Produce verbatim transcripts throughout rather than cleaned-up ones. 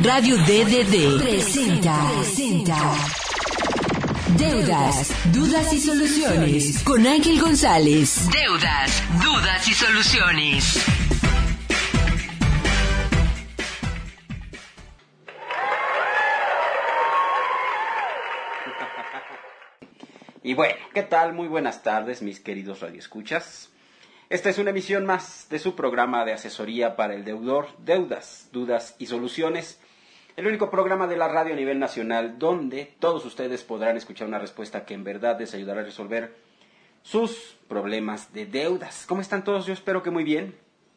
Radio D D D presenta, presenta Deudas, Dudas y Soluciones con Ángel González. Deudas, Dudas y Soluciones. Y bueno, ¿qué tal? Muy buenas tardes, mis queridos radioescuchas. Esta es una emisión más de su programa de asesoría para el deudor, Deudas, Dudas y Soluciones, el único programa de la radio a nivel nacional donde todos ustedes podrán escuchar una respuesta que en verdad les ayudará a resolver sus problemas de deudas. ¿Cómo están todos? Yo espero que muy bien.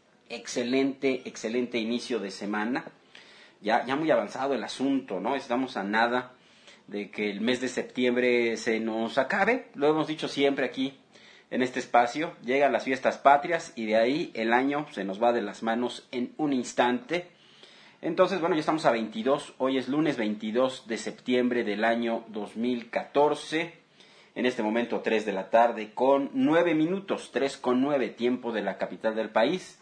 Excelente, excelente inicio de semana. Ya, ya muy avanzado el asunto, ¿no? Estamos a nada de que el mes de septiembre se nos acabe. Lo hemos dicho siempre aquí en este espacio. Llegan las fiestas patrias y de ahí el año se nos va de las manos en un instante. Entonces, bueno, ya estamos a veintidós. Hoy es lunes veintidós de septiembre del año dos mil catorce. En este momento tres de la tarde con nueve minutos, tres con nueve, tiempo de la capital del país.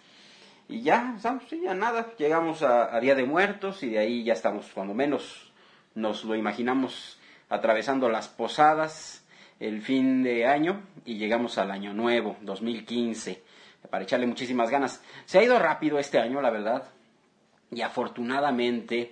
Y ya, estamos, sí, ya nada. Llegamos a, a Día de Muertos y de ahí ya estamos, cuando menos nos lo imaginamos, atravesando las posadas, el fin de año, y llegamos al año nuevo, dos mil quince, para echarle muchísimas ganas. Se ha ido rápido este año, la verdad, y afortunadamente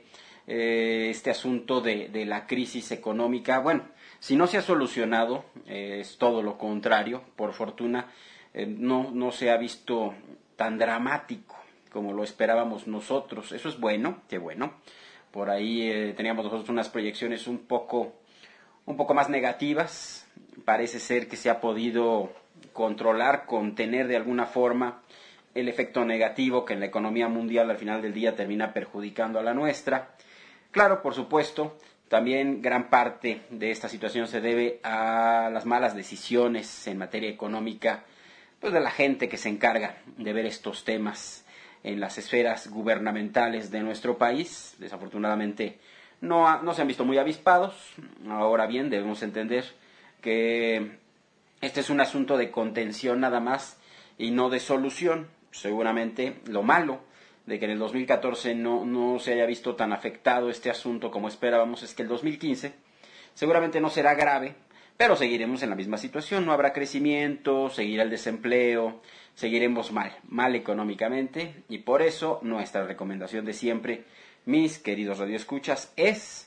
eh, este asunto de, de la crisis económica, bueno, si no se ha solucionado, eh, es todo lo contrario, por fortuna, eh, no, no se ha visto tan dramático como lo esperábamos nosotros. Eso es bueno, qué bueno. Por ahí eh, teníamos nosotros unas proyecciones un poco, un poco más negativas. Parece ser que se ha podido controlar, contener de alguna forma el efecto negativo que en la economía mundial al final del día termina perjudicando a la nuestra. Claro, por supuesto, también gran parte de esta situación se debe a las malas decisiones en materia económica, pues de la gente que se encarga de ver estos temas en las esferas gubernamentales de nuestro país. Desafortunadamente no, ha, no se han visto muy avispados. Ahora bien, debemos entender que este es un asunto de contención nada más y no de solución. Seguramente lo malo de que en el dos mil catorce no, no se haya visto tan afectado este asunto como esperábamos es que el dos mil quince seguramente no será grave, pero seguiremos en la misma situación. No habrá crecimiento, seguirá el desempleo, seguiremos mal, mal económicamente, y por eso nuestra recomendación de siempre, mis queridos radioescuchas, es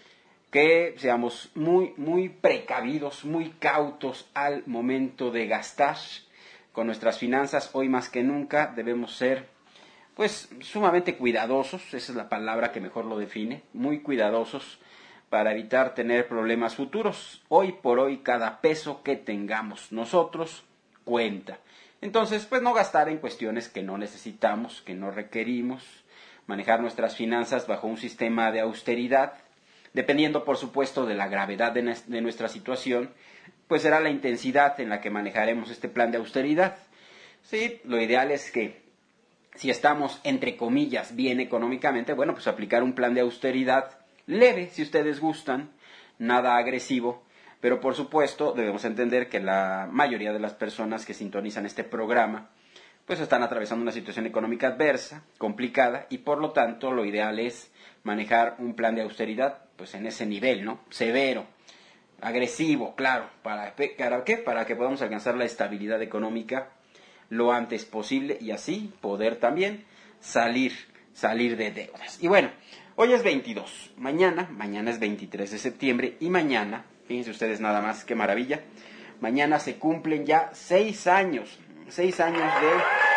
que seamos muy, muy precavidos, muy cautos al momento de gastar con nuestras finanzas. Hoy más que nunca debemos ser, pues, sumamente cuidadosos, esa es la palabra que mejor lo define, muy cuidadosos para evitar tener problemas futuros. Hoy por hoy cada peso que tengamos nosotros cuenta. Entonces, pues no gastar en cuestiones que no necesitamos, que no requerimos, manejar nuestras finanzas bajo un sistema de austeridad. Dependiendo, por supuesto, de la gravedad de, de nuestra situación, pues será la intensidad en la que manejaremos este plan de austeridad. Sí, lo ideal es que si estamos, entre comillas, bien económicamente, bueno, pues aplicar un plan de austeridad leve, si ustedes gustan, nada agresivo, pero por supuesto debemos entender que la mayoría de las personas que sintonizan este programa, pues están atravesando una situación económica adversa, complicada, y por lo tanto lo ideal es manejar un plan de austeridad, pues en ese nivel, ¿no? Severo, agresivo, claro. ¿Para, para qué? Para que podamos alcanzar la estabilidad económica lo antes posible y así poder también salir, salir de deudas. Y bueno, hoy es veintidós, mañana, mañana es veintitrés de septiembre y mañana, fíjense ustedes nada más, qué maravilla, mañana se cumplen ya seis años, seis años de...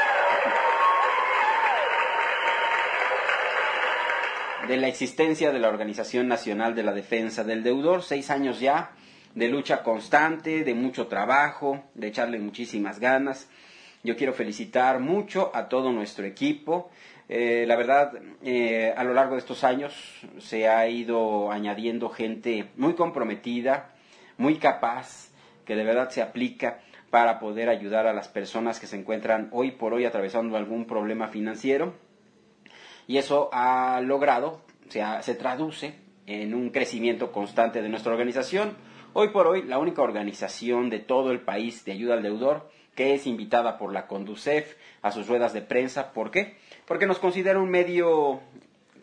de la existencia de la Organización Nacional de la Defensa del Deudor, seis años ya de lucha constante, de mucho trabajo, de echarle muchísimas ganas. Yo quiero felicitar mucho a todo nuestro equipo. Eh, la verdad, eh, a lo largo de estos años se ha ido añadiendo gente muy comprometida, muy capaz, que de verdad se aplica para poder ayudar a las personas que se encuentran hoy por hoy atravesando algún problema financiero. Y eso ha logrado, o sea, se traduce en un crecimiento constante de nuestra organización. Hoy por hoy, la única organización de todo el país de ayuda al deudor que es invitada por la CONDUCEF a sus ruedas de prensa. ¿Por qué? Porque nos considera un medio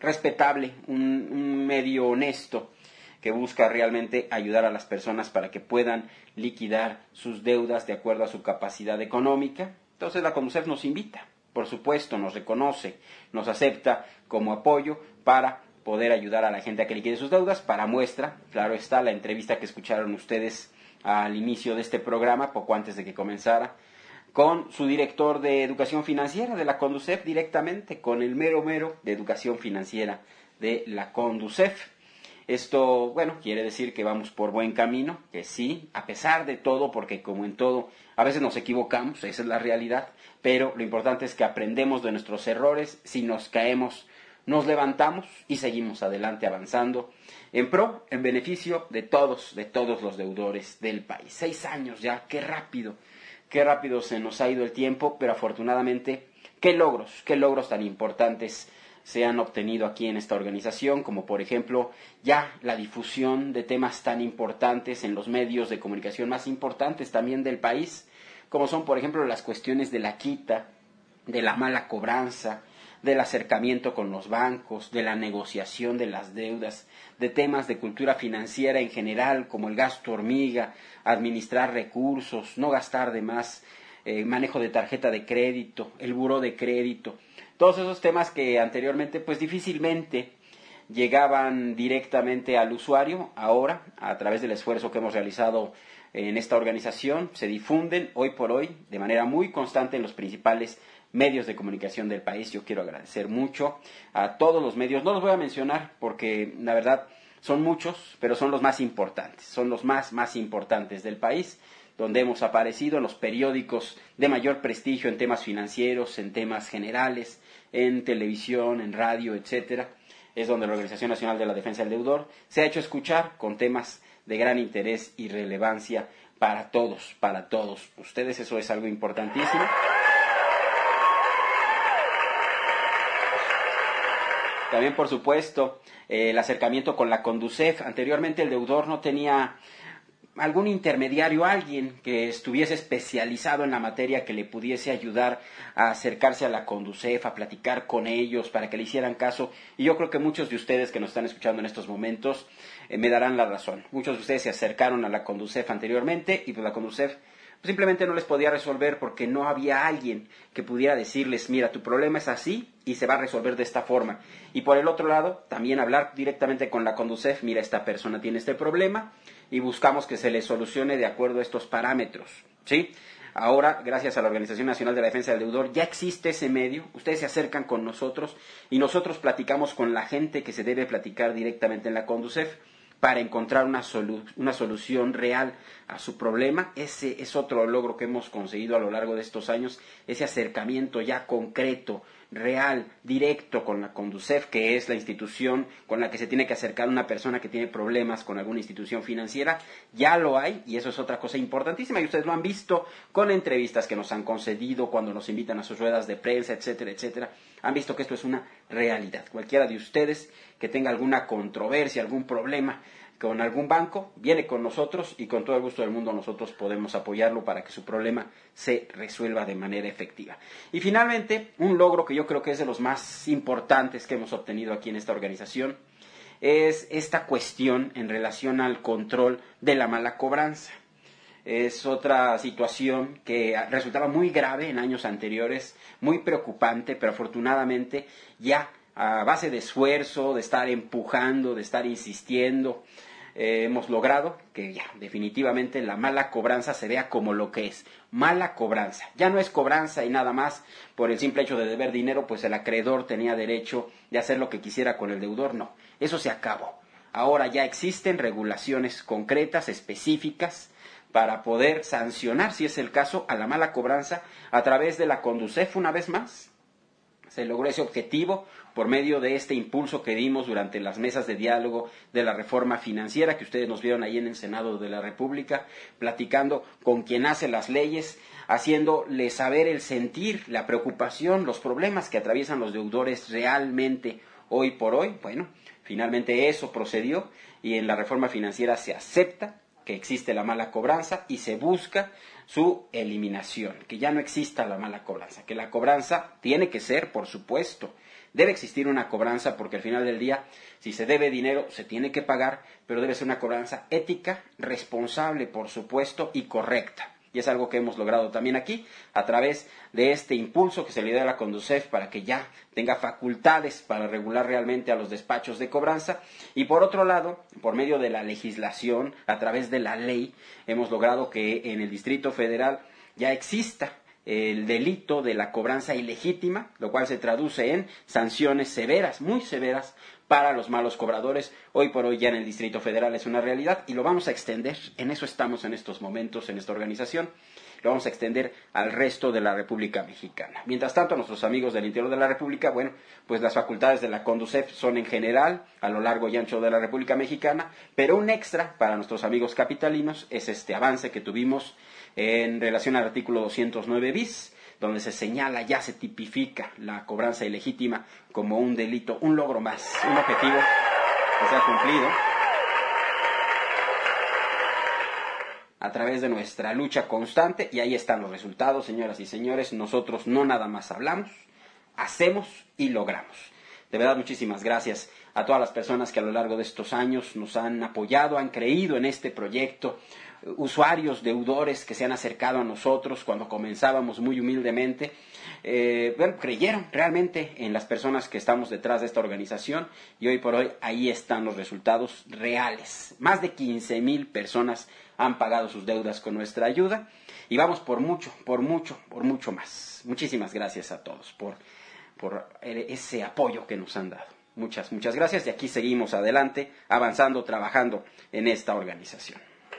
respetable, un, un medio honesto que busca realmente ayudar a las personas para que puedan liquidar sus deudas de acuerdo a su capacidad económica. Entonces la CONDUCEF nos invita, por supuesto, nos reconoce, nos acepta como apoyo para poder ayudar a la gente a que liquide sus deudas. Para muestra, claro está, la entrevista que escucharon ustedes al inicio de este programa, poco antes de que comenzara, con su director de Educación Financiera de la CONDUCEF, directamente con el mero mero de Educación Financiera de la CONDUCEF. Esto, bueno, quiere decir que vamos por buen camino, que sí, a pesar de todo, porque como en todo, a veces nos equivocamos, esa es la realidad, pero lo importante es que aprendemos de nuestros errores, si nos caemos, nos levantamos y seguimos adelante avanzando en pro, en beneficio de todos, de todos los deudores del país. Seis años ya, qué rápido, qué rápido se nos ha ido el tiempo, pero afortunadamente, qué logros, qué logros tan importantes se han obtenido aquí en esta organización, como por ejemplo ya la difusión de temas tan importantes en los medios de comunicación más importantes también del país, como son por ejemplo las cuestiones de la quita, de la mala cobranza, del acercamiento con los bancos, de la negociación de las deudas, de temas de cultura financiera en general, como el gasto hormiga, administrar recursos, no gastar de más, eh, manejo de tarjeta de crédito, el buró de crédito. Todos esos temas que anteriormente pues difícilmente llegaban directamente al usuario, ahora a través del esfuerzo que hemos realizado en esta organización se difunden hoy por hoy de manera muy constante en los principales medios de comunicación del país. Yo quiero agradecer mucho a todos los medios, no los voy a mencionar porque la verdad son muchos, pero son los más importantes, son los más más importantes del país, donde hemos aparecido en los periódicos de mayor prestigio en temas financieros, en temas generales, en televisión, en radio, etcétera. Es donde la Organización Nacional de la Defensa del Deudor se ha hecho escuchar con temas de gran interés y relevancia para todos, para todos ustedes. Eso es algo importantísimo. También, por supuesto, eh, el acercamiento con la CONDUCEF. Anteriormente el deudor no tenía algún intermediario, alguien que estuviese especializado en la materia que le pudiese ayudar a acercarse a la CONDUCEF, a platicar con ellos para que le hicieran caso. Y yo creo que muchos de ustedes que nos están escuchando en estos momentos eh, me darán la razón. Muchos de ustedes se acercaron a la CONDUCEF anteriormente y pues la CONDUCEF simplemente no les podía resolver porque no había alguien que pudiera decirles, mira, tu problema es así y se va a resolver de esta forma. Y por el otro lado, también hablar directamente con la CONDUCEF, mira, esta persona tiene este problema y buscamos que se le solucione de acuerdo a estos parámetros, ¿sí? Ahora, gracias a la Organización Nacional de la Defensa del Deudor, ya existe ese medio, ustedes se acercan con nosotros y nosotros platicamos con la gente que se debe platicar directamente en la CONDUCEF para encontrar una, solu- una solución real a su problema. Ese es otro logro que hemos conseguido a lo largo de estos años, ese acercamiento ya concreto, real, directo con la CONDUCEF, que es la institución con la que se tiene que acercar una persona que tiene problemas con alguna institución financiera. Ya lo hay, y eso es otra cosa importantísima, y ustedes lo han visto con entrevistas que nos han concedido, cuando nos invitan a sus ruedas de prensa, etcétera, etcétera. Han visto que esto es una realidad. Cualquiera de ustedes que tenga alguna controversia, algún problema con algún banco, viene con nosotros y con todo el gusto del mundo nosotros podemos apoyarlo para que su problema se resuelva de manera efectiva. Y finalmente, un logro que yo creo que es de los más importantes que hemos obtenido aquí en esta organización es esta cuestión en relación al control de la mala cobranza. Es otra situación que resultaba muy grave en años anteriores, muy preocupante, pero afortunadamente ya a base de esfuerzo, de estar empujando, de estar insistiendo, eh, hemos logrado que ya definitivamente la mala cobranza se vea como lo que es, mala cobranza. Ya no es cobranza y nada más por el simple hecho de deber dinero, pues el acreedor tenía derecho de hacer lo que quisiera con el deudor. No, eso se acabó. Ahora ya existen regulaciones concretas, específicas, para poder sancionar, si es el caso, a la mala cobranza a través de la CONDUCEF. Una vez más se logró ese objetivo por medio de este impulso que dimos durante las mesas de diálogo de la reforma financiera, que ustedes nos vieron ahí en el Senado de la República, platicando con quien hace las leyes, haciéndole saber el sentir, la preocupación, los problemas que atraviesan los deudores realmente hoy por hoy. Bueno, finalmente eso procedió y en la reforma financiera se acepta que existe la mala cobranza y se busca su eliminación, que ya no exista la mala cobranza, que la cobranza tiene que ser, por supuesto, Debe existir una cobranza porque al final del día, si se debe dinero, se tiene que pagar, pero debe ser una cobranza ética, responsable, por supuesto, y correcta. Y es algo que hemos logrado también aquí, a través de este impulso que se le da a la Conducef para que ya tenga facultades para regular realmente a los despachos de cobranza. Y por otro lado, por medio de la legislación, a través de la ley, hemos logrado que en el Distrito Federal ya exista el delito de la cobranza ilegítima, lo cual se traduce en sanciones severas, muy severas, para los malos cobradores. Hoy por hoy ya en el Distrito Federal es una realidad y lo vamos a extender, en eso estamos en estos momentos en esta organización, lo vamos a extender al resto de la República Mexicana. Mientras tanto, nuestros amigos del interior de la República, bueno, pues las facultades de la Conducef son en general a lo largo y ancho de la República Mexicana, pero un extra para nuestros amigos capitalinos es este avance que tuvimos en relación al artículo doscientos nueve bis, donde se señala, ya se tipifica la cobranza ilegítima como un delito, un logro más, un objetivo que se ha cumplido a través de nuestra lucha constante, y ahí están los resultados, señoras y señores. Nosotros no nada más hablamos, hacemos y logramos. De verdad, muchísimas gracias a todas las personas que a lo largo de estos años nos han apoyado, han creído en este proyecto, usuarios, deudores que se han acercado a nosotros cuando comenzábamos muy humildemente, eh, bueno, creyeron realmente en las personas que estamos detrás de esta organización, y hoy por hoy ahí están los resultados reales. Más de quince mil personas han pagado sus deudas con nuestra ayuda, y vamos por mucho, por mucho, por mucho más. Muchísimas gracias a todos por, por ese apoyo que nos han dado. Muchas, muchas gracias, y aquí seguimos adelante, avanzando, trabajando en esta organización.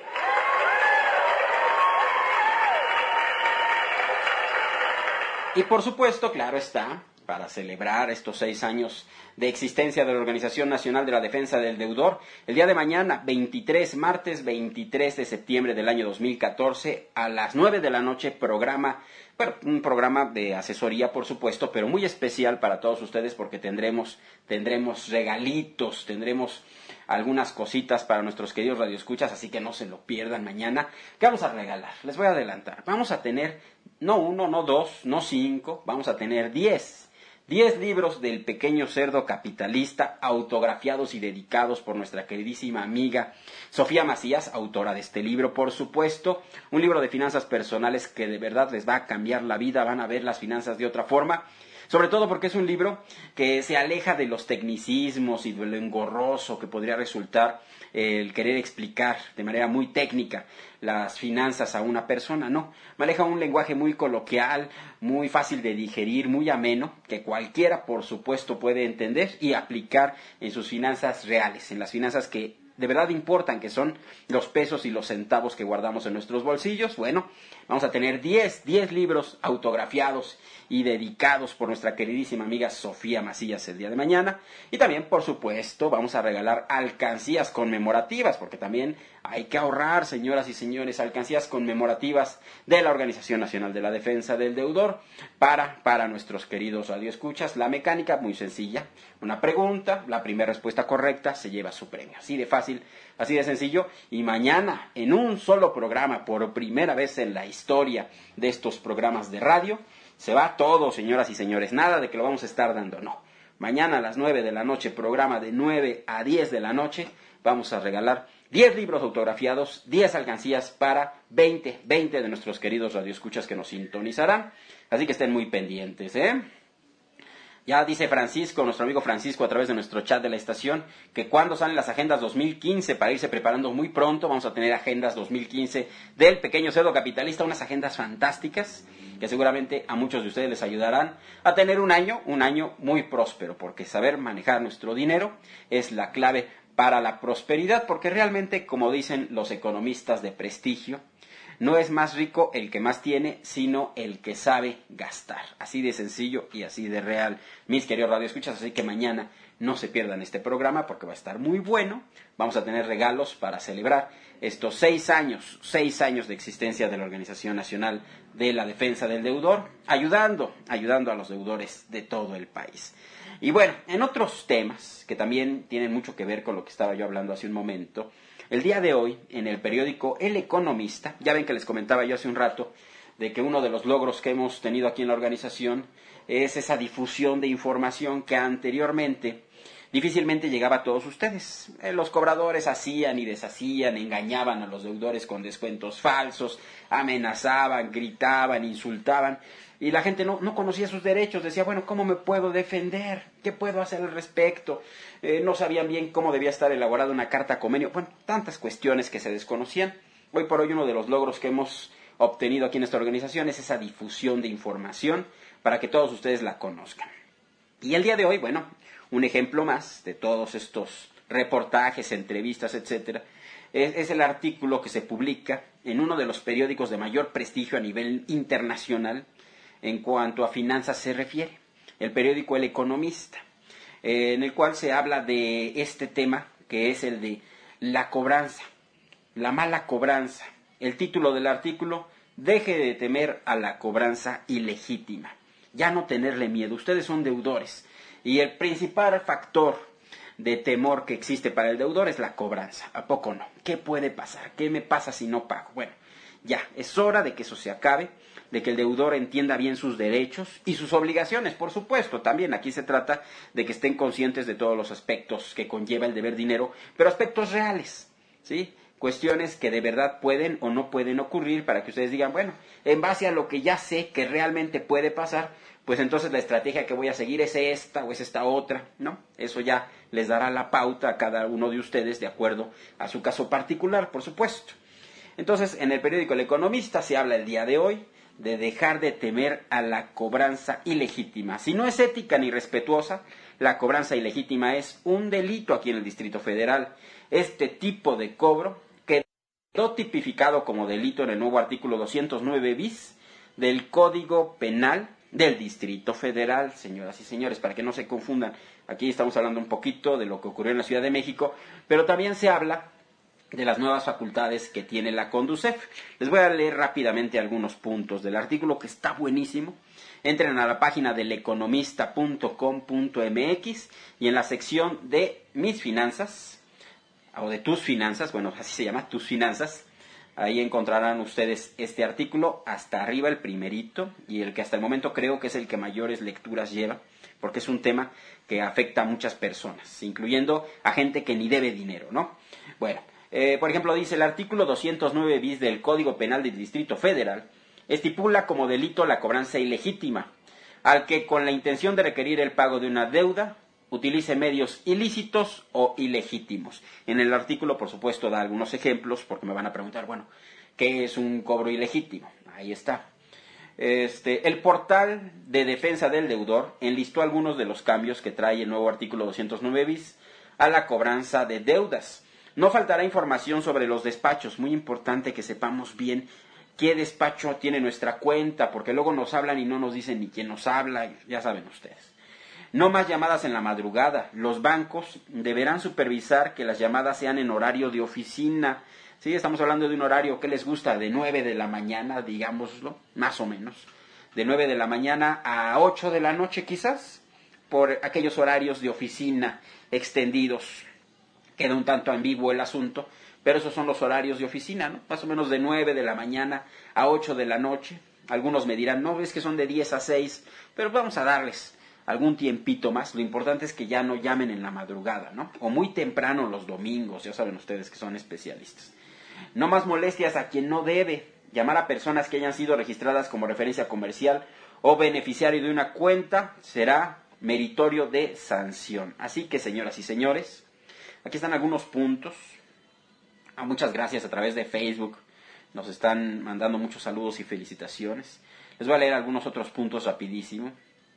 Y por supuesto, claro está, para celebrar estos seis años de existencia de la Organización Nacional de la Defensa del Deudor, el día de mañana, veintitrés, martes veintitrés de septiembre del año dos mil catorce, a las nueve de la noche, programa, bueno, un programa de asesoría, por supuesto, pero muy especial para todos ustedes porque tendremos, tendremos regalitos, tendremos algunas cositas para nuestros queridos radioescuchas, así que no se lo pierdan mañana. ¿Qué vamos a regalar? Les voy a adelantar. Vamos a tener no uno, no dos, no cinco, vamos a tener diez. Diez libros del Pequeño Cerdo Capitalista, autografiados y dedicados por nuestra queridísima amiga Sofía Macías, autora de este libro, por supuesto. Un libro de finanzas personales que de verdad les va a cambiar la vida, van a ver las finanzas de otra forma. Sobre todo porque es un libro que se aleja de los tecnicismos y de lo engorroso que podría resultar el querer explicar de manera muy técnica las finanzas a una persona. No, maneja un lenguaje muy coloquial, muy fácil de digerir, muy ameno, que cualquiera, por supuesto, puede entender y aplicar en sus finanzas reales, en las finanzas que de verdad importan, que son los pesos y los centavos que guardamos en nuestros bolsillos. Bueno, vamos a tener diez, diez libros autografiados y dedicados por nuestra queridísima amiga Sofía Macías el día de mañana. Y también, por supuesto, vamos a regalar alcancías conmemorativas, porque también hay que ahorrar, señoras y señores, alcancías conmemorativas de la Organización Nacional de la Defensa del Deudor para, para nuestros queridos radioescuchas. La mecánica, muy sencilla. Una pregunta, la primera respuesta correcta se lleva su premio. Así de fácil, así de sencillo. Y mañana, en un solo programa, por primera vez en la historia de estos programas de radio, se va todo, señoras y señores. Nada de que lo vamos a estar dando, no. Mañana a las nueve de la noche, programa de nueve a diez de la noche, vamos a regalar diez libros autografiados, diez alcancías para veinte, veinte de nuestros queridos radioescuchas que nos sintonizarán. Así que estén muy pendientes, ¿eh? Ya dice Francisco, nuestro amigo Francisco, a través de nuestro chat de la estación, que cuando salen las agendas dos mil quince, para irse preparando muy pronto, vamos a tener agendas dos mil quince del Pequeño Cerdo Capitalista, unas agendas fantásticas que seguramente a muchos de ustedes les ayudarán a tener un año, un año muy próspero, porque saber manejar nuestro dinero es la clave para la prosperidad, porque realmente, como dicen los economistas de prestigio, no es más rico el que más tiene, sino el que sabe gastar. Así de sencillo y así de real, mis queridos radioescuchas. Así que mañana no se pierdan este programa porque va a estar muy bueno. Vamos a tener regalos para celebrar estos seis años, seis años de existencia de la Organización Nacional de la Defensa del Deudor, ayudando, ayudando a los deudores de todo el país. Y bueno, en otros temas que también tienen mucho que ver con lo que estaba yo hablando hace un momento, el día de hoy, en el periódico El Economista, ya ven que les comentaba yo hace un rato de que uno de los logros que hemos tenido aquí en la organización es esa difusión de información que anteriormente difícilmente llegaba a todos ustedes. Eh, los cobradores hacían y deshacían, engañaban a los deudores con descuentos falsos, amenazaban, gritaban, insultaban, y la gente no, no conocía sus derechos. Decía, bueno, ¿cómo me puedo defender? ¿Qué puedo hacer al respecto? Eh, no sabían bien cómo debía estar elaborada una carta convenio. Bueno, tantas cuestiones que se desconocían. Hoy por hoy uno de los logros que hemos obtenido aquí en esta organización es esa difusión de información para que todos ustedes la conozcan. Y el día de hoy, bueno, un ejemplo más de todos estos reportajes, entrevistas, etcétera, es, es el artículo que se publica en uno de los periódicos de mayor prestigio a nivel internacional en cuanto a finanzas se refiere, el periódico El Economista, eh, en el cual se habla de este tema que es el de la cobranza, la mala cobranza. El título del artículo: deje de temer a la cobranza ilegítima, ya no tenerle miedo, ustedes son deudores. Y el principal factor de temor que existe para el deudor es la cobranza. ¿A poco no? ¿Qué puede pasar? ¿Qué me pasa si no pago? Bueno, ya, es hora de que eso se acabe, de que el deudor entienda bien sus derechos y sus obligaciones, por supuesto. También aquí se trata de que estén conscientes de todos los aspectos que conlleva el deber dinero, pero aspectos reales, ¿sí? Cuestiones que de verdad pueden o no pueden ocurrir, para que ustedes digan, bueno, en base a lo que ya sé que realmente puede pasar, pues entonces la estrategia que voy a seguir es esta o es esta otra, ¿no? Eso ya les dará la pauta a cada uno de ustedes de acuerdo a su caso particular, por supuesto. Entonces, en el periódico El Economista se habla el día de hoy de dejar de temer a la cobranza ilegítima. Si no es ética ni respetuosa, la cobranza ilegítima es un delito aquí en el Distrito Federal. Este tipo de cobro quedó tipificado como delito en el nuevo artículo doscientos nueve bis del Código Penal del Distrito Federal, señoras y señores, para que no se confundan. Aquí estamos hablando un poquito de lo que ocurrió en la Ciudad de México, pero también se habla de las nuevas facultades que tiene la Conducef. Les voy a leer rápidamente algunos puntos del artículo, que está buenísimo. Entren a la página del economista punto com punto m x y en la sección de Mis Finanzas, o de Tus Finanzas, bueno, así se llama, Tus Finanzas, ahí encontrarán ustedes este artículo, hasta arriba el primerito, y el que hasta el momento creo que es el que mayores lecturas lleva, porque es un tema que afecta a muchas personas, incluyendo a gente que ni debe dinero, ¿no? Bueno, eh, por ejemplo, dice el artículo doscientos nueve bis del Código Penal del Distrito Federal, estipula como delito la cobranza ilegítima, al que con la intención de requerir el pago de una deuda, utilice medios ilícitos o ilegítimos. En el artículo, por supuesto, da algunos ejemplos, porque me van a preguntar, bueno, ¿qué es un cobro ilegítimo? Ahí está. Este, el portal de defensa del deudor enlistó algunos de los cambios que trae el nuevo artículo doscientos nueve bis a la cobranza de deudas. No faltará información sobre los despachos, muy importante que sepamos bien qué despacho tiene nuestra cuenta, porque luego nos hablan y no nos dicen ni quién nos habla, ya saben ustedes. No más llamadas en la madrugada. Los bancos deberán supervisar que las llamadas sean en horario de oficina. Sí, estamos hablando de un horario que les gusta, de nueve de la mañana, digámoslo, más o menos. De nueve de la mañana a ocho de la noche quizás, por aquellos horarios de oficina extendidos. Queda un tanto ambiguo el asunto, pero esos son los horarios de oficina, ¿no? Más o menos de nueve de la mañana a ocho de la noche. Algunos me dirán, no, es que son de diez a seis, pero vamos a darles algún tiempito más. Lo importante es que ya no llamen en la madrugada, ¿no? O muy temprano los domingos, ya saben ustedes que son especialistas. No más molestias a quien no debe. Llamar a personas que hayan sido registradas como referencia comercial o beneficiario de una cuenta será meritorio de sanción. Así que, señoras y señores, aquí están algunos puntos. Ah, muchas gracias a través de Facebook. Nos están mandando muchos saludos y felicitaciones. Les voy a leer algunos otros puntos rapidísimo.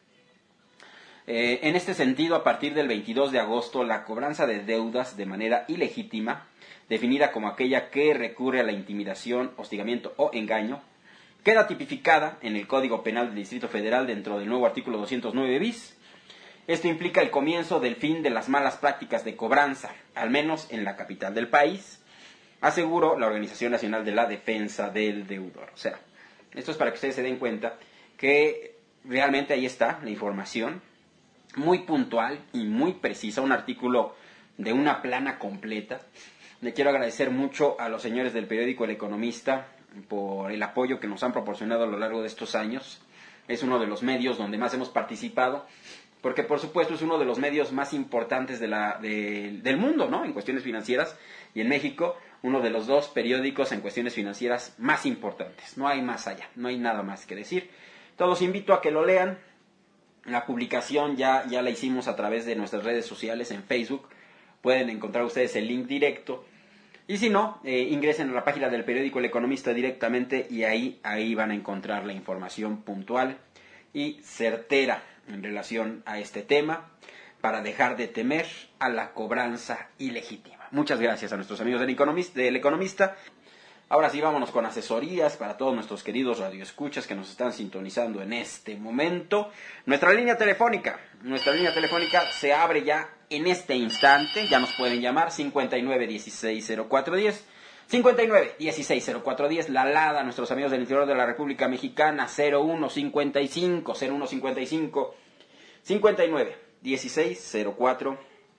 Eh, en este sentido, a partir del veintidós de agosto, la cobranza de deudas de manera ilegítima, definida como aquella que recurre a la intimidación, hostigamiento o engaño, queda tipificada en el Código Penal del Distrito Federal dentro del nuevo artículo doscientos nueve bis. Esto implica el comienzo del fin de las malas prácticas de cobranza, al menos en la capital del país, aseguró la Organización Nacional de la Defensa del Deudor. O sea, esto es para que ustedes se den cuenta que realmente ahí está la información, muy puntual y muy precisa, un artículo de una plana completa. Le quiero agradecer mucho a los señores del periódico El Economista por el apoyo que nos han proporcionado a lo largo de estos años. es uno de los medios donde más hemos participado, porque por supuesto es uno de los medios más importantes de la, de, del mundo, ¿no? En cuestiones financieras, y en México, uno de los dos periódicos en cuestiones financieras más importantes. No hay más allá, no hay nada más que decir. Todos invito a que lo lean. La publicación ya, ya la hicimos a través de nuestras redes sociales en Facebook. Pueden encontrar ustedes el link directo. Y si no, eh, ingresen a la página del periódico El Economista directamente y ahí, ahí van a encontrar la información puntual y certera en relación a este tema para dejar de temer a la cobranza ilegítima. Muchas gracias a nuestros amigos del Economista. Del Economista. Ahora sí, vámonos con asesorías para todos nuestros queridos radioescuchas que nos están sintonizando en este momento. Nuestra línea telefónica, nuestra línea telefónica se abre ya en este instante. Ya nos pueden llamar cincuenta y nueve dieciséis cero cuatro diez, cincuenta y nueve dieciséis cero cuatro diez, la LADA, nuestros amigos del interior de la República Mexicana, cero uno cincuenta y cinco, cero uno cincuenta y cinco, cincuenta y nueve dieciséis cero cuatro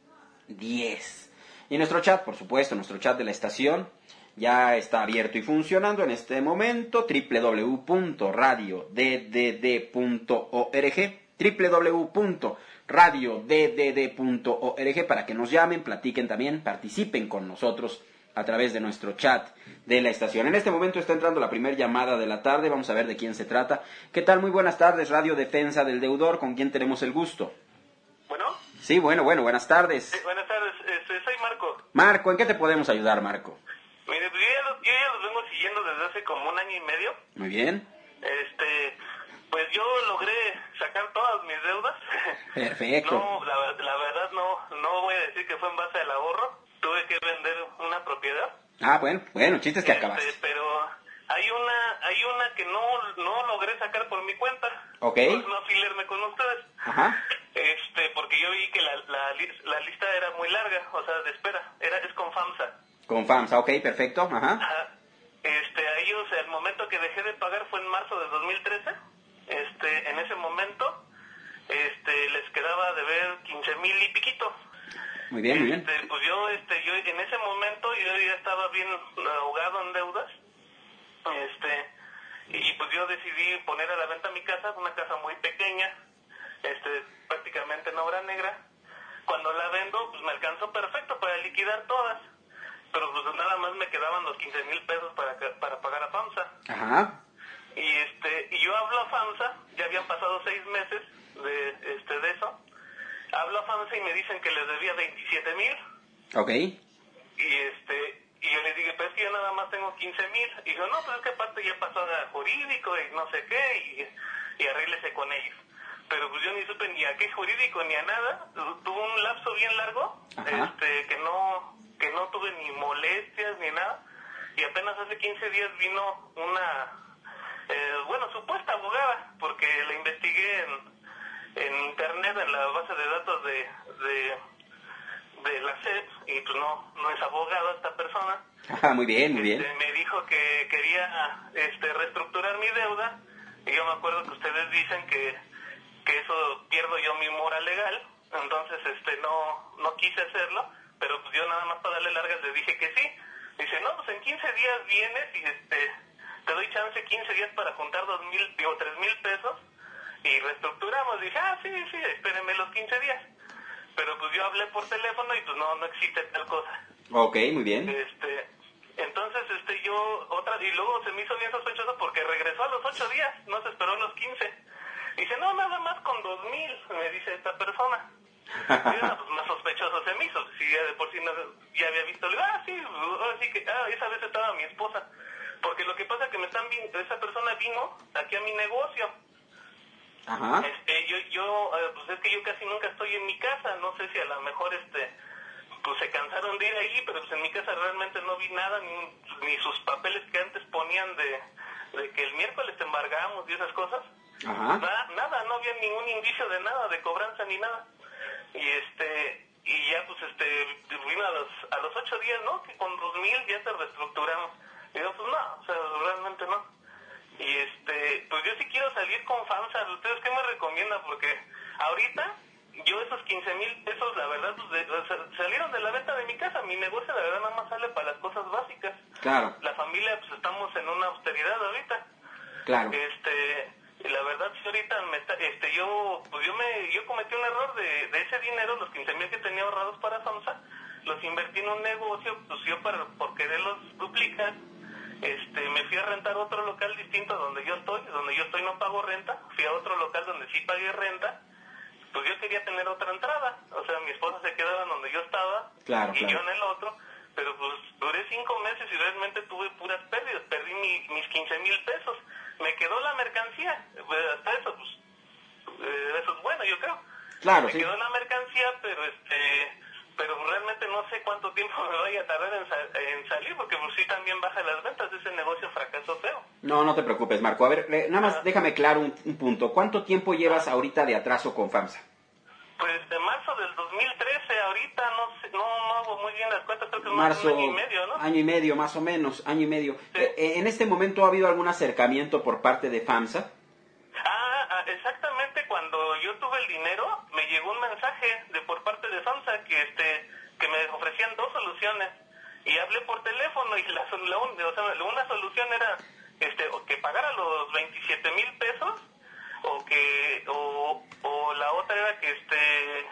diez. Y nuestro chat, por supuesto, nuestro chat de la estación ya está abierto y funcionando en este momento, doble u doble u doble u punto radio d d d punto org, doble u doble u doble u punto radio d d d punto org, para que nos llamen, platiquen también, participen con nosotros a través de nuestro chat de la estación. En este momento está entrando la primera llamada de la tarde, vamos a ver de quién se trata. ¿Qué tal? Muy buenas tardes, Radio Defensa del Deudor, ¿con quién tenemos el gusto? ¿Bueno? Sí, bueno, bueno, buenas tardes. Sí, buenas tardes, este, soy Marco. Marco, ¿en qué te podemos ayudar, Marco? Mire, pues yo ya, los, yo ya los vengo siguiendo desde hace como un año y medio. Muy bien. Este, pues yo logré sacar todas mis deudas. Perfecto. No, la, la verdad no, no voy a decir que fue en base al ahorro. Tuve que vender una propiedad. Ah, bueno, bueno, chistes que este, acabaste. Pero hay una, hay una que no, no logré sacar por mi cuenta. Ok. Pues no afiliarme con ustedes. Ajá. Este, porque yo vi que la, la, la lista era muy larga, o sea, de espera. Era, es con FAMSA. Con FAMSA, ok, perfecto, ajá. Ajá. Este, a ellos el momento que dejé de pagar fue en marzo de dos mil trece. Este, en ese momento, este, les quedaba de ver quince mil y piquito. Muy bien, muy este, bien. Pues yo, este, yo en ese momento yo ya estaba bien ahogado en deudas. Este, y pues yo decidí poner a la venta mi casa, una casa muy pequeña, este, prácticamente en obra negra. Cuando la vendo, pues me alcanzó perfecto para liquidar todas. Pero pues nada más me quedaban los quince mil pesos para, para pagar a FAMSA. Ajá. Y este y yo hablo a FAMSA, ya habían pasado seis meses de este de eso. Hablo a FAMSA y me dicen que les debía veintisiete mil. Ok. Y este y yo les dije, pero es que yo nada más tengo quince mil. Y dijo, no, pues es que aparte ya pasó a jurídico y no sé qué, y, y arréglese con ellos. Pero pues yo ni supe ni a qué jurídico ni a nada. Tuvo un lapso bien largo, Ajá. este que no que no tuve ni molestias ni nada, y apenas hace quince días vino una, eh, bueno, supuesta abogada, porque la investigué en, en internet, en la base de datos de, de, de la S E P, y pues no, no es abogada esta persona. Ajá, muy bien, muy bien. Este, me dijo que quería este, reestructurar mi deuda, y yo me acuerdo que ustedes dicen que, que eso pierdo yo mi mora legal, entonces este no, no quise hacerlo. Pero pues yo nada más para darle largas le dije que sí. Dice, no, pues en quince días vienes y este te doy chance quince días para juntar dos mil, digo, tres mil pesos y reestructuramos. Dije, ah, sí, sí, espérenme los quince días. Pero pues yo hablé por teléfono y pues no, no existe tal cosa. Ok, muy bien. Este, entonces este yo, otra, y luego se me hizo bien sospechoso porque regresó a los ocho días, no se esperó los quince. Dice, no, nada más con dos mil, me dice esta persona. Y no, pues más sospechoso se me hizo, si ya de por sí no, ya había visto, le digo, ah, sí, ahora sí que, ah, esa vez estaba mi esposa, porque lo que pasa es que me están viendo, esa persona vino aquí a mi negocio. Ajá. Este, yo, yo, eh, pues es que yo casi nunca estoy en mi casa, no sé si a lo mejor, este, pues se cansaron de ir ahí, pero pues en mi casa realmente no vi nada, ni, ni sus papeles que antes ponían de, de que el miércoles te embargamos y esas cosas. Ajá. Nada, nada, no había ningún indicio de nada, de cobranza ni nada. Y este, y ya pues este, vino a los, a los ocho días, ¿no? Que con dos mil ya te reestructuramos. Y yo, pues no, o sea, realmente no. Y este, pues yo sí quiero salir con FAMSA. ¿Ustedes qué me recomiendan? Porque ahorita, yo esos quince mil pesos, la verdad, pues de, o sea, salieron de la venta de mi casa. Mi negocio, la verdad, nada más sale para las cosas básicas. Claro. La familia, pues estamos en una austeridad ahorita. Claro. Este, la verdad, sí, ahorita me está, este, yo, pues yo me, yo cometí un error de, de ese dinero, los quince mil que tenía ahorrados para FAMSA, los invertí en un negocio, pues yo para, por quererlos duplicar, este, me fui a rentar otro local distinto a donde yo estoy, donde yo estoy no pago renta, fui a otro local donde sí pagué renta, pues yo quería tener otra entrada, o sea, mi esposa se quedaba donde yo estaba, claro, y claro. yo en el otro, pero pues duré cinco meses y realmente tuve puras pérdidas, perdí mi, mis quince mil pesos, me quedó la mercancía, pues hasta eso, pues, eh, eso es bueno, yo creo. Claro, me sí. quedó la mercancía, pero este, pero realmente no sé cuánto tiempo me vaya a tardar en, sal, en salir, porque pues sí también baja las ventas, ese negocio fracasó feo. No, no te preocupes, Marco. A ver, eh, nada más Ah. déjame claro un, un punto. ¿Cuánto tiempo llevas ahorita de atraso con FAMSA? Pues de marzo del dos mil trece, ahorita no sé, no, no hago muy bien las cuentas, creo que es Marzo, más de un año y medio, ¿no? Año y medio, más o menos, año y medio. Sí. Eh, ¿En este momento ha habido algún acercamiento por parte de FAMSA? Ah, ah, exactamente, cuando yo tuve el dinero, me llegó un mensaje de por parte de FAMSA que este que me ofrecían dos soluciones, y hablé por teléfono, y la, la, o sea, una solución era este o que pagara los veintisiete mil pesos, o que o, o la otra era que este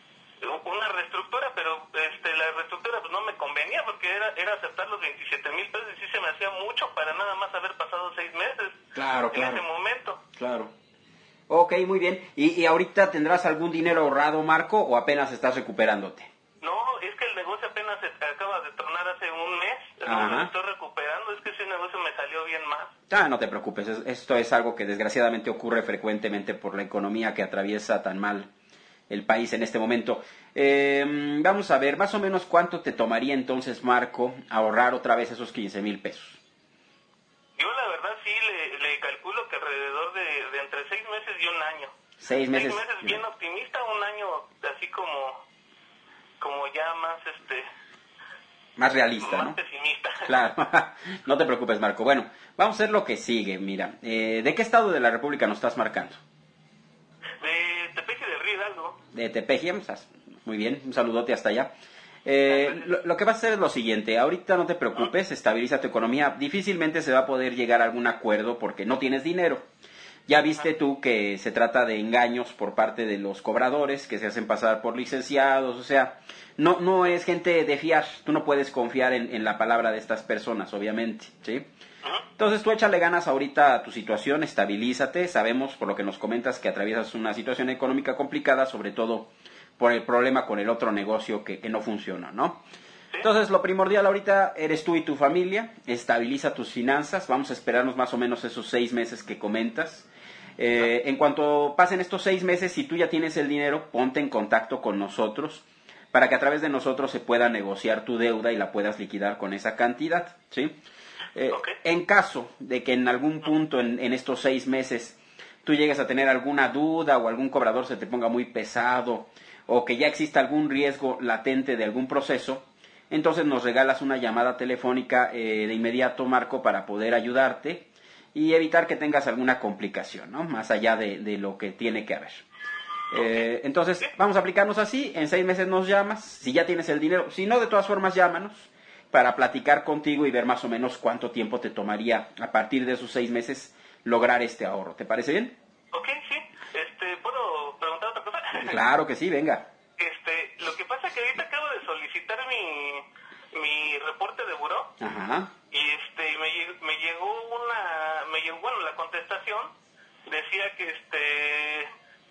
una reestructura, pero este la reestructura pues no me convenía, porque era era aceptar los veintisiete mil pesos, y sí se me hacía mucho para nada más haber pasado seis meses. Claro, en claro. ese momento. Claro. Ok, muy bien. ¿Y, y ahorita tendrás algún dinero ahorrado, Marco, o apenas estás recuperándote? No, es que el negocio apenas se acaba de tronar hace un mes, Ajá. lo estoy recuperando, es que ese negocio me salió bien mal. Ah, no te preocupes, es- esto es algo que desgraciadamente ocurre frecuentemente por la economía que atraviesa tan mal el país en este momento. Eh, vamos a ver, más o menos cuánto te tomaría entonces, Marco, ahorrar otra vez esos quince mil pesos. Yo la verdad sí le, le calculo que alrededor de, de entre seis meses y un año. Seis meses. Seis meses bien optimista, un año así como, como ya más este, Más realista, más ¿no? pesimista. Claro, no te preocupes, Marco. Bueno, vamos a hacer lo que sigue. Mira, eh, ¿de qué estado de la República nos estás marcando? De Tepeji del Río Hidalgo. De Tepeji, estás muy bien, un saludote hasta allá. Eh, lo, lo que vas a hacer es lo siguiente, ahorita no te preocupes, estabiliza tu economía, difícilmente se va a poder llegar a algún acuerdo porque no tienes dinero. Ya viste tú que se trata de engaños por parte de los cobradores que se hacen pasar por licenciados, o sea, no, no es gente de fiar, tú no puedes confiar en, en la palabra de estas personas, obviamente, ¿sí? Entonces tú échale ganas ahorita a tu situación, estabilízate, sabemos por lo que nos comentas que atraviesas una situación económica complicada, sobre todo por el problema con el otro negocio que, que no funciona, ¿no? Entonces lo primordial ahorita eres tú y tu familia, estabiliza tus finanzas, vamos a esperarnos más o menos esos seis meses que comentas. Eh, en cuanto pasen estos seis meses, si tú ya tienes el dinero, ponte en contacto con nosotros para que a través de nosotros se pueda negociar tu deuda y la puedas liquidar con esa cantidad, ¿sí? Eh, Okay. En caso de que en algún punto en, en estos seis meses tú llegues a tener alguna duda o algún cobrador se te ponga muy pesado o que ya exista algún riesgo latente de algún proceso, entonces nos regalas una llamada telefónica eh, de inmediato, Marco, para poder ayudarte y evitar que tengas alguna complicación, ¿no? Más allá de, de lo que tiene que haber. Eh, entonces, vamos a aplicarnos así, en seis meses nos llamas, si ya tienes el dinero, si no, de todas formas, llámanos para platicar contigo y ver más o menos cuánto tiempo te tomaría a partir de esos seis meses lograr este ahorro. ¿Te parece bien? Ok, sí. Este, ¿puedo preguntar otra cosa? Claro que sí, venga. Este, lo que pasa es que ahorita acabo de solicitar mi, mi reporte de buró. Ajá. Y este, me, lleg- me llegó una, me llegó, bueno, la contestación decía que este,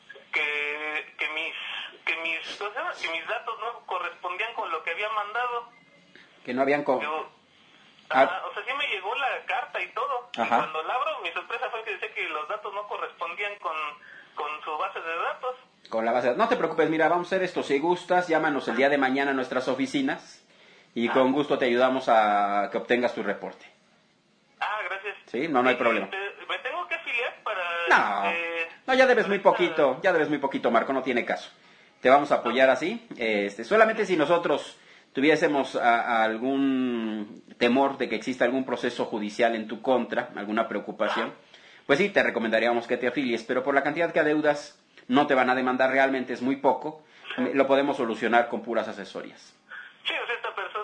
que, que mis, que mis, ¿cómo se llama? Que mis datos no correspondían con lo que había mandado. Que no habían... Co Yo, Ah. ah, o sea, sí me llegó la carta y todo. Ajá. Y cuando la abro, mi sorpresa fue que decía que los datos no correspondían con, con su base de datos. Con la base. No te preocupes, mira, vamos a hacer esto. Si gustas, llámanos el día de mañana a nuestras oficinas y con gusto te ayudamos a que obtengas tu reporte. Ah, gracias. Sí, no, no hay Y, problema. este, ¿me tengo que afiliar para...? No, eh, no, ya debes muy ahorita- poquito, ya debes muy poquito, Marco, no tiene caso. Te vamos a apoyar así. Este, solamente si nosotros tuviésemos a, a algún temor de que exista algún proceso judicial en tu contra, alguna preocupación, pues sí, te recomendaríamos que te afilies, pero por la cantidad que adeudas, no te van a demandar realmente, es muy poco, lo podemos solucionar con puras asesorías. Sí, o sea, esta persona vi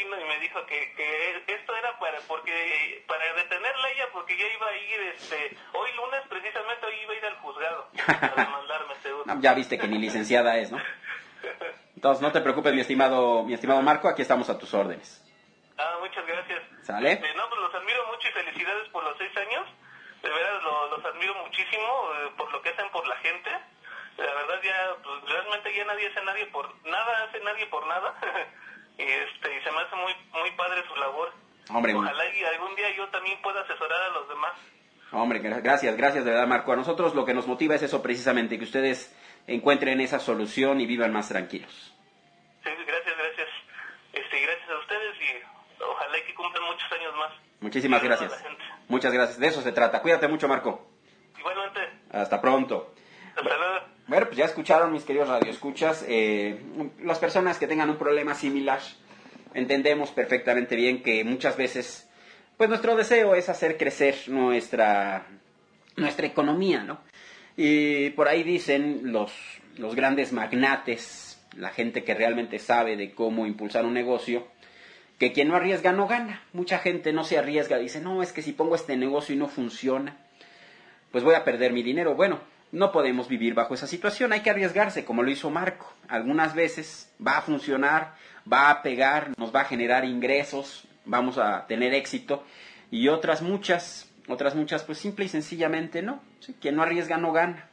vino y me dijo que, que esto era para porque para detenerla ella, porque ya iba a ir, este, hoy lunes precisamente, hoy iba a ir al juzgado a demandarme seguro. No, ya viste que ni licenciada es, ¿no? Entonces, no te preocupes, mi estimado, mi estimado Marco, aquí estamos a tus órdenes. Ah, muchas gracias. ¿Sale? Este, no, pues los admiro mucho y felicidades por los seis años. De verdad, lo, los admiro muchísimo eh, por lo que hacen por la gente. La verdad, ya, pues, realmente ya nadie hace nadie por nada, hace nadie por nada. y, este, y se me hace muy, muy padre su labor. Hombre, ojalá y algún día yo también pueda asesorar a los demás. Hombre, gracias, gracias de verdad, Marco. A nosotros lo que nos motiva es eso precisamente, que ustedes encuentren esa solución y vivan más tranquilos. Sí, gracias, gracias. Este, gracias a ustedes y ojalá y que cumplan muchos años más. Muchísimas gracias. Muchas gracias. De eso se trata. Cuídate mucho, Marco. Igualmente. Hasta pronto. Hasta luego. Bueno, pues ya escucharon, mis queridos radioescuchas. Eh, las personas que tengan un problema similar, entendemos perfectamente bien que muchas veces, pues nuestro deseo es hacer crecer nuestra, nuestra economía, ¿no? Y por ahí dicen los, los grandes magnates, la gente que realmente sabe de cómo impulsar un negocio, que quien no arriesga no gana. Mucha gente no se arriesga, dice, no, es que si pongo este negocio y no funciona, pues voy a perder mi dinero. Bueno, no podemos vivir bajo esa situación, hay que arriesgarse, como lo hizo Marco. Algunas veces va a funcionar, va a pegar, nos va a generar ingresos, vamos a tener éxito, y otras muchas, otras muchas, pues simple y sencillamente no. ¿Sí? Quien no arriesga no gana.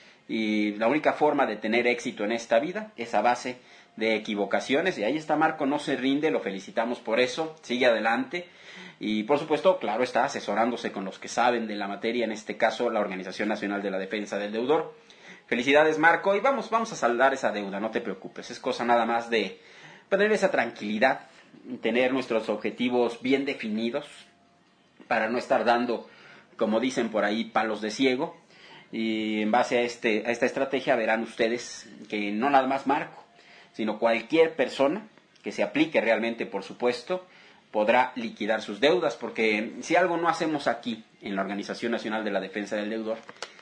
Y la única forma de tener éxito en esta vida es a base de equivocaciones, y ahí está Marco, no se rinde, lo felicitamos por eso, sigue adelante, y por supuesto, claro, está asesorándose con los que saben de la materia, en este caso la Organización Nacional de la Defensa del Deudor. Felicidades, Marco, y vamos, vamos a saldar esa deuda, no te preocupes, es cosa nada más de tener esa tranquilidad, tener nuestros objetivos bien definidos, para no estar dando, como dicen por ahí, palos de ciego, y en base a, este, a esta estrategia verán ustedes que no nada más Marco, sino cualquier persona que se aplique realmente, por supuesto, podrá liquidar sus deudas, porque si algo no hacemos aquí, en la Organización Nacional de la Defensa del Deudor,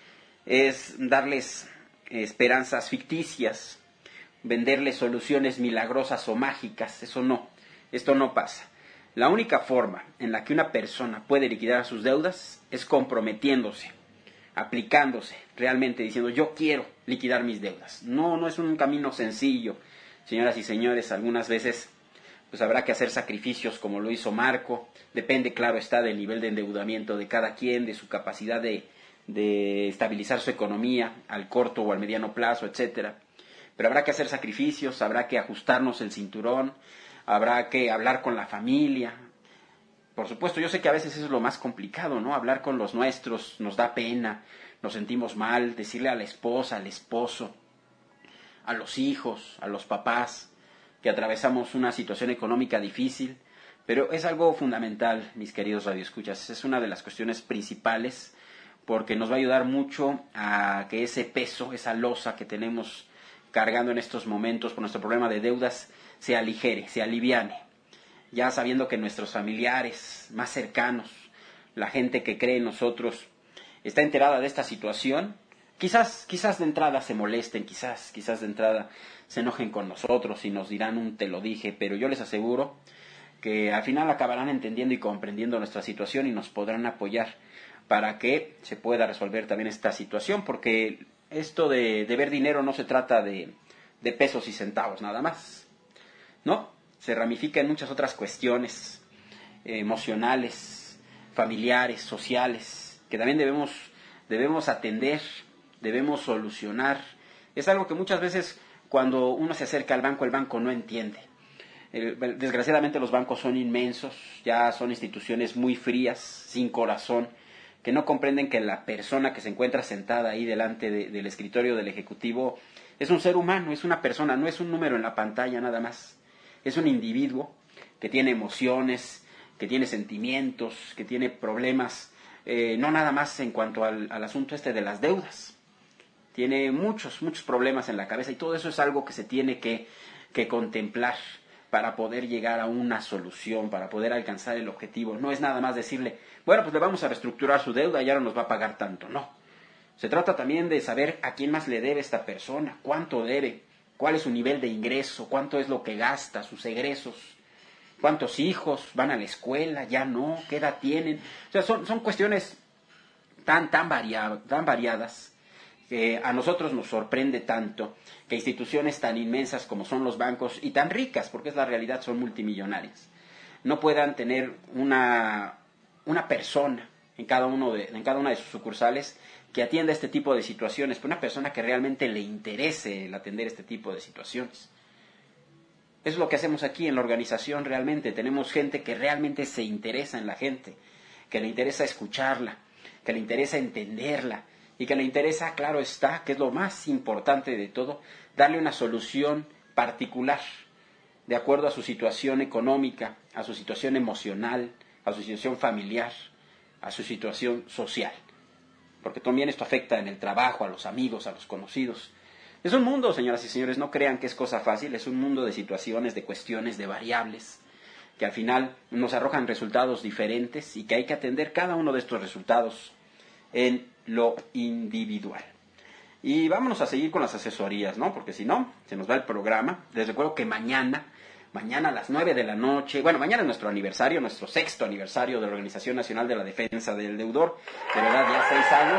es darles esperanzas ficticias, venderles soluciones milagrosas o mágicas. Eso no, esto no pasa. La única forma en la que una persona puede liquidar sus deudas es comprometiéndose, aplicándose, realmente diciendo yo quiero liquidar mis deudas. No, no es un camino sencillo, señoras y señores. Algunas veces pues habrá que hacer sacrificios como lo hizo Marco. Depende, claro está, del nivel de endeudamiento de cada quien, de su capacidad de, de estabilizar su economía al corto o al mediano plazo, etcétera. Pero habrá que hacer sacrificios, habrá que ajustarnos el cinturón, habrá que hablar con la familia. Por supuesto, yo sé que a veces eso es lo más complicado, ¿no? Hablar con los nuestros nos da pena, nos sentimos mal, decirle a la esposa, al esposo, a los hijos, a los papás, que atravesamos una situación económica difícil, pero es algo fundamental, mis queridos radioescuchas, es una de las cuestiones principales, porque nos va a ayudar mucho a que ese peso, esa losa que tenemos cargando en estos momentos por nuestro problema de deudas, se aligere, se aliviane, ya sabiendo que nuestros familiares más cercanos, la gente que cree en nosotros, está enterada de esta situación. Quizás, quizás de entrada se molesten, quizás, quizás de entrada se enojen con nosotros y nos dirán un te lo dije, pero yo les aseguro que al final acabarán entendiendo y comprendiendo nuestra situación y nos podrán apoyar para que se pueda resolver también esta situación, porque esto de, de ver dinero no se trata de, de pesos y centavos nada más, ¿no? Se ramifica en muchas otras cuestiones eh, emocionales, familiares, sociales, que también debemos, debemos atender, debemos solucionar. Es algo que muchas veces cuando uno se acerca al banco, el banco no entiende. Eh, desgraciadamente los bancos son inmensos, ya son instituciones muy frías, sin corazón, que no comprenden que la persona que se encuentra sentada ahí delante de, del escritorio del ejecutivo es un ser humano, es una persona, no es un número en la pantalla nada más. Es un individuo que tiene emociones, que tiene sentimientos, que tiene problemas, eh, no nada más en cuanto al, al asunto este de las deudas. Tiene muchos, muchos problemas en la cabeza y todo eso es algo que se tiene que, que contemplar para poder llegar a una solución, para poder alcanzar el objetivo. No es nada más decirle, bueno, pues le vamos a reestructurar su deuda y ahora nos va a pagar tanto. No. Se trata también de saber a quién más le debe esta persona, cuánto debe, cuál es su nivel de ingreso, cuánto es lo que gasta, sus egresos, ¿Cuántos hijos van a la escuela? ¿Ya no? ¿Qué edad tienen? O sea, son, son cuestiones tan, tan, varia, tan variadas que a nosotros nos sorprende tanto que instituciones tan inmensas como son los bancos y tan ricas, porque es la realidad, son multimillonarias, no puedan tener una, una persona en cada, uno de, en cada una de sus sucursales que atienda este tipo de situaciones, una persona que realmente le interese el atender este tipo de situaciones. Es lo que hacemos aquí en la organización realmente. Tenemos gente que realmente se interesa en la gente, que le interesa escucharla, que le interesa entenderla y que le interesa, claro está, que es lo más importante de todo, darle una solución particular de acuerdo a su situación económica, a su situación emocional, a su situación familiar, a su situación social. Porque también esto afecta en el trabajo, a los amigos, a los conocidos. Es un mundo, señoras y señores, no crean que es cosa fácil, es un mundo de situaciones, de cuestiones, de variables, que al final nos arrojan resultados diferentes y que hay que atender cada uno de estos resultados en lo individual. Y vámonos a seguir con las asesorías, ¿no? Porque si no, se nos va el programa. Les recuerdo que mañana, mañana a las nueve de la noche, bueno, mañana es nuestro aniversario, nuestro sexto aniversario de la Organización Nacional de la Defensa del Deudor, de verdad ya seis años.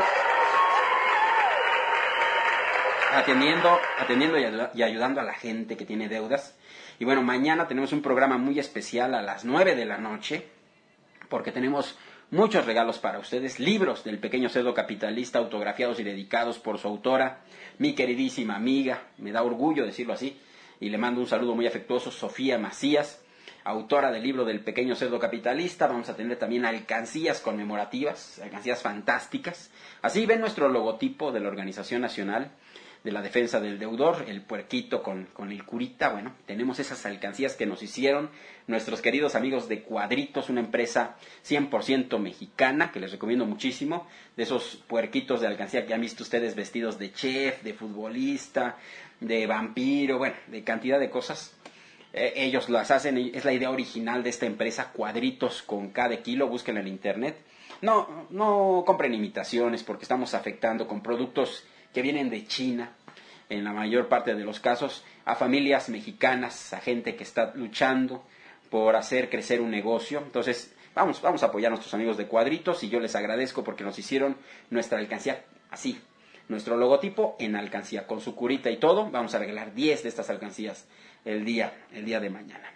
Atendiendo, atendiendo y ayudando a la gente que tiene deudas. Y bueno, mañana tenemos un programa muy especial a las nueve de la noche, porque tenemos muchos regalos para ustedes, libros del Pequeño Cerdo Capitalista, autografiados y dedicados por su autora, mi queridísima amiga, me da orgullo decirlo así, y le mando un saludo muy afectuoso, Sofía Macías, autora del libro del Pequeño Cerdo Capitalista. Vamos a tener también alcancías conmemorativas, alcancías fantásticas. Así ven nuestro logotipo de la Organización Nacional de la Defensa del Deudor, el puerquito con, con el curita. Bueno, tenemos esas alcancías que nos hicieron nuestros queridos amigos de Cuadritos, una empresa cien por ciento mexicana, que les recomiendo muchísimo, de esos puerquitos de alcancía que han visto ustedes vestidos de chef, de futbolista, de vampiro, bueno, de cantidad de cosas. Eh, ellos las hacen, es la idea original de esta empresa, Cuadritos con cada kilo, búsquenla en internet. No, no compren imitaciones porque estamos afectando con productos que vienen de China, en la mayor parte de los casos, a familias mexicanas, a gente que está luchando por hacer crecer un negocio. Entonces, vamos, vamos a apoyar a nuestros amigos de Cuadritos y yo les agradezco porque nos hicieron nuestra alcancía así, nuestro logotipo en alcancía, con su curita y todo. Vamos a regalar diez de estas alcancías el día, el día de mañana.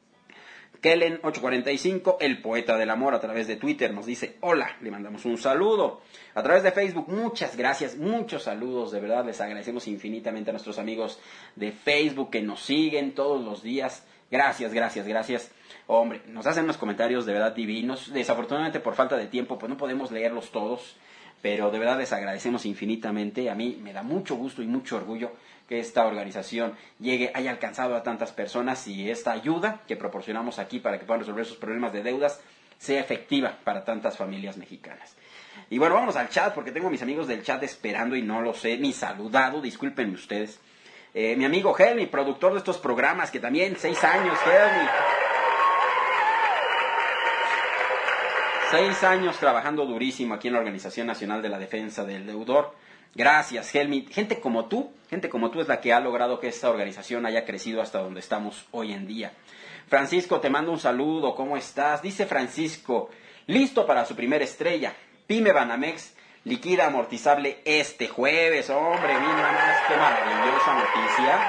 Kellen ocho cuarenta y cinco, el poeta del amor, a través de Twitter nos dice hola, le mandamos un saludo. A través de Facebook, muchas gracias, muchos saludos, de verdad les agradecemos infinitamente a nuestros amigos de Facebook que nos siguen todos los días. Gracias, gracias, gracias. Hombre, nos hacen unos comentarios de verdad divinos. Desafortunadamente por falta de tiempo pues no podemos leerlos todos, pero de verdad les agradecemos infinitamente. A mí me da mucho gusto y mucho orgullo que esta organización llegue, haya alcanzado a tantas personas y esta ayuda que proporcionamos aquí para que puedan resolver sus problemas de deudas sea efectiva para tantas familias mexicanas. Y bueno, vámonos al chat porque tengo a mis amigos del chat esperando y no los he ni saludado, discúlpenme ustedes. Eh, mi amigo Helmi, productor de estos programas, que también, seis años, Helmi. Seis años trabajando durísimo aquí en la Organización Nacional de la Defensa del Deudor. Gracias, Helmi. Gente como tú, gente como tú es la que ha logrado que esta organización haya crecido hasta donde estamos hoy en día. Francisco, te mando un saludo, ¿cómo estás? Dice Francisco, listo para su primera estrella. Pyme Banamex liquida amortizable este jueves. Hombre, mira nada más, qué maravillosa noticia.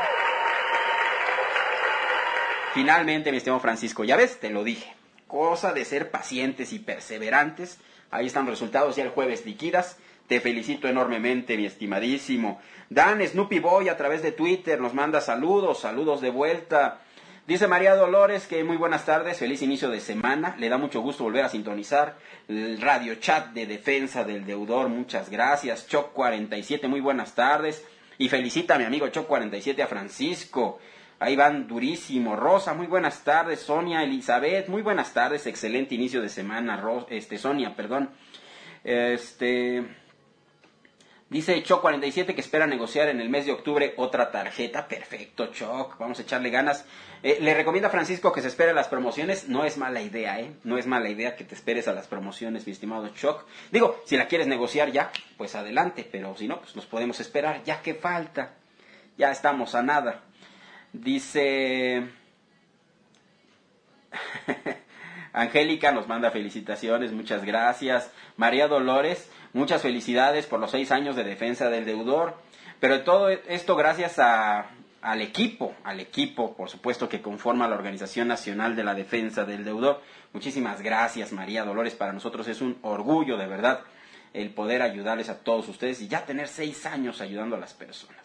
Finalmente, mi estimado Francisco, ya ves, te lo dije. Cosa de ser pacientes y perseverantes. Ahí están los resultados, ya el jueves liquidas. Te felicito enormemente, mi estimadísimo. Dan Snoopy Boy a través de Twitter nos manda saludos, saludos de vuelta. Dice María Dolores que muy buenas tardes, feliz inicio de semana. Le da mucho gusto volver a sintonizar el radio chat de Defensa del Deudor. Muchas gracias. Choc cuarenta y siete, muy buenas tardes. Y felicita a mi amigo Choc cuarenta y siete, a Francisco. Ahí van durísimo. Rosa, muy buenas tardes. Sonia Elizabeth, muy buenas tardes. Excelente inicio de semana. Ro- este, Sonia, perdón. Este... Dice Choc cuarenta y siete que espera negociar en el mes de octubre otra tarjeta. Perfecto, Choc, vamos a echarle ganas. Eh, le recomiendo a Francisco que se espere a las promociones. No es mala idea, ¿eh? No es mala idea que te esperes a las promociones, mi estimado Choc. Digo, si la quieres negociar ya, pues adelante. Pero si no, pues nos podemos esperar. Ya que falta. Ya estamos a nada. Dice... Angélica nos manda felicitaciones, muchas gracias. María Dolores, muchas felicidades por los seis años de defensa del deudor. Pero todo esto gracias a, al equipo, al equipo, por supuesto, que conforma la Organización Nacional de la Defensa del Deudor. Muchísimas gracias, María Dolores. Para nosotros es un orgullo, de verdad, el poder ayudarles a todos ustedes y ya tener seis años ayudando a las personas.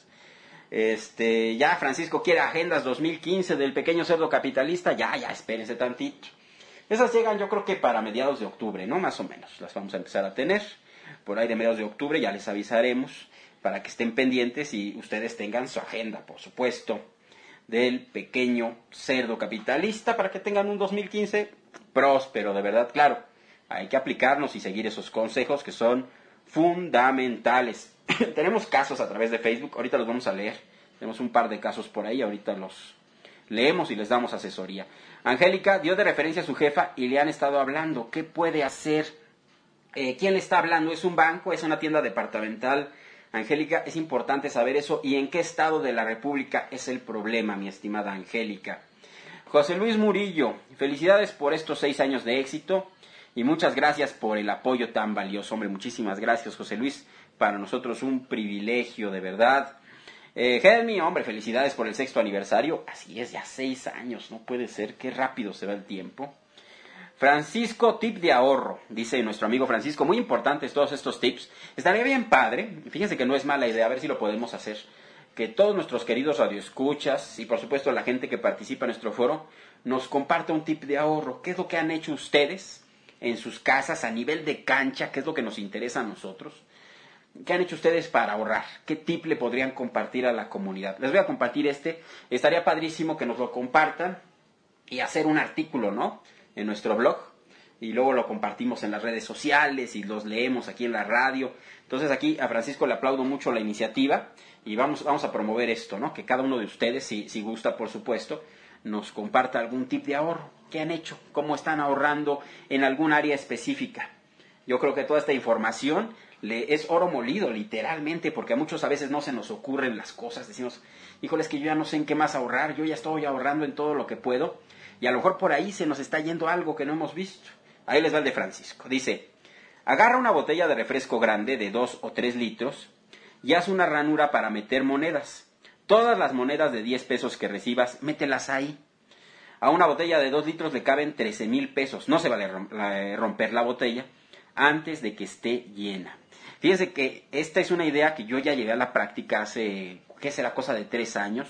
Este, ya Francisco quiere agendas dos mil quince del pequeño cerdo capitalista. Ya, ya, espérense tantito. Esas llegan yo creo que para mediados de octubre, ¿no? Más o menos. Las vamos a empezar a tener. Por ahí de mediados de octubre ya les avisaremos para que estén pendientes y ustedes tengan su agenda, por supuesto, del pequeño cerdo capitalista para que tengan un dos mil quince próspero, de verdad, claro. Hay que aplicarnos y seguir esos consejos que son fundamentales. Tenemos casos a través de Facebook, ahorita los vamos a leer. Tenemos un par de casos por ahí, ahorita los leemos y les damos asesoría. Angélica dio de referencia a su jefa y le han estado hablando. ¿Qué puede hacer? Eh, ¿Quién le está hablando? ¿Es un banco? ¿Es una tienda departamental? Angélica, es importante saber eso. ¿Y en qué estado de la República es el problema, mi estimada Angélica? José Luis Murillo, felicidades por estos seis años de éxito y muchas gracias por el apoyo tan valioso. Hombre, muchísimas gracias, José Luis. Para nosotros un privilegio, de verdad. Eh, Helmi, hombre, felicidades por el sexto aniversario. Así es, ya seis años, no puede ser, qué rápido se va el tiempo. Francisco, tip de ahorro, dice nuestro amigo Francisco, muy importantes todos estos tips. Estaría bien padre, fíjense que no es mala idea, a ver si lo podemos hacer, que todos nuestros queridos radioescuchas y por supuesto la gente que participa en nuestro foro nos comparta un tip de ahorro. ¿Qué es lo que han hecho ustedes en sus casas a nivel de cancha? ¿Qué es lo que nos interesa a nosotros? ¿Qué han hecho ustedes para ahorrar? ¿Qué tip le podrían compartir a la comunidad? Les voy a compartir este. Estaría padrísimo que nos lo compartan y hacer un artículo, ¿no? En nuestro blog. Y luego lo compartimos en las redes sociales y los leemos aquí en la radio. Entonces aquí a Francisco le aplaudo mucho la iniciativa y vamos, vamos a promover esto, ¿no? Que cada uno de ustedes, si, si gusta, por supuesto, nos comparta algún tip de ahorro. ¿Qué han hecho? ¿Cómo están ahorrando en algún área específica? Yo creo que toda esta información le, es oro molido, literalmente, porque a muchos a veces no se nos ocurren las cosas. Decimos, híjole, es que yo ya no sé en qué más ahorrar, yo ya estoy ahorrando en todo lo que puedo, y a lo mejor por ahí se nos está yendo algo que no hemos visto. Ahí les va el de Francisco. Dice, agarra una botella de refresco grande de dos o tres litros y haz una ranura para meter monedas. Todas las monedas de diez pesos que recibas, mételas ahí. A una botella de dos litros le caben trece mil pesos. No se vale romper la botella antes de que esté llena. Fíjense que esta es una idea que yo ya llegué a la práctica hace, ¿qué será? Cosa de tres años,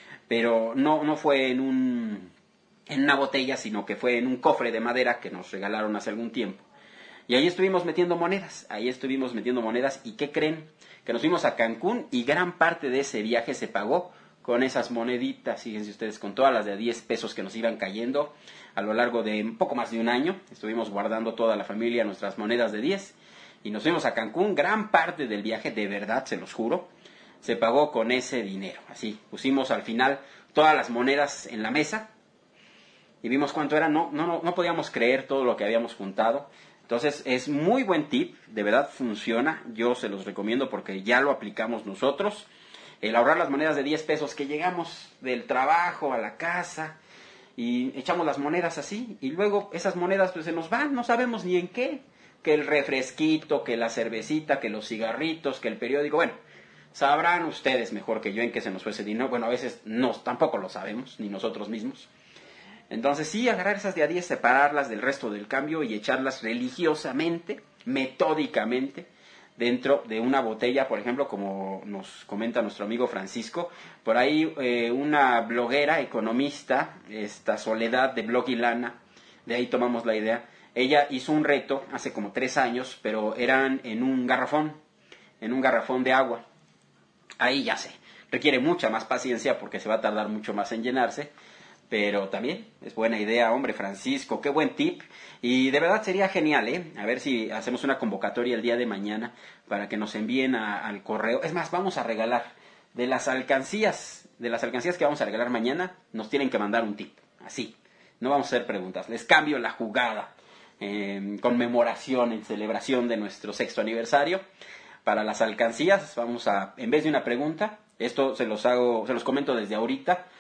pero no, no fue en, un, en una botella, sino que fue en un cofre de madera que nos regalaron hace algún tiempo. Y ahí estuvimos metiendo monedas, ahí estuvimos metiendo monedas, ¿y qué creen? Que nos fuimos a Cancún y gran parte de ese viaje se pagó con esas moneditas, fíjense ustedes, con todas las de diez pesos que nos iban cayendo a lo largo de un poco más de un año. Estuvimos guardando toda la familia nuestras monedas de diez y nos fuimos a Cancún. Gran parte del viaje, de verdad, se los juro, se pagó con ese dinero. Así, pusimos al final todas las monedas en la mesa y vimos cuánto era. No, no, no podíamos creer todo lo que habíamos juntado. Entonces, es muy buen tip, de verdad funciona. Yo se los recomiendo porque ya lo aplicamos nosotros. El ahorrar las monedas de diez pesos, que llegamos del trabajo a la casa y echamos las monedas así, y luego esas monedas pues se nos van, no sabemos ni en qué, que el refresquito, que la cervecita, que los cigarritos, que el periódico. Bueno, sabrán ustedes mejor que yo en qué se nos fue ese dinero. Bueno, a veces no, tampoco lo sabemos, ni nosotros mismos. Entonces sí, agarrar esas de a diez, separarlas del resto del cambio y echarlas religiosamente, metódicamente, dentro de una botella, por ejemplo, como nos comenta nuestro amigo Francisco. Por ahí eh, una bloguera, economista, esta Soledad de Blog y Lana, de ahí tomamos la idea. Ella hizo un reto hace como tres años, pero eran en un garrafón, en un garrafón de agua. Ahí ya sé, requiere mucha más paciencia porque se va a tardar mucho más en llenarse, pero también es buena idea, hombre, Francisco, qué buen tip. Y de verdad sería genial, ¿eh? A ver si hacemos una convocatoria el día de mañana para que nos envíen a, al correo. Es más, vamos a regalar de las alcancías, de las alcancías que vamos a regalar mañana, nos tienen que mandar un tip, así. No vamos a hacer preguntas, les cambio la jugada. En conmemoración, en celebración de nuestro sexto aniversario. Para las alcancías, vamos a, en vez de una pregunta, esto se los hago, se los comento desde ahorita,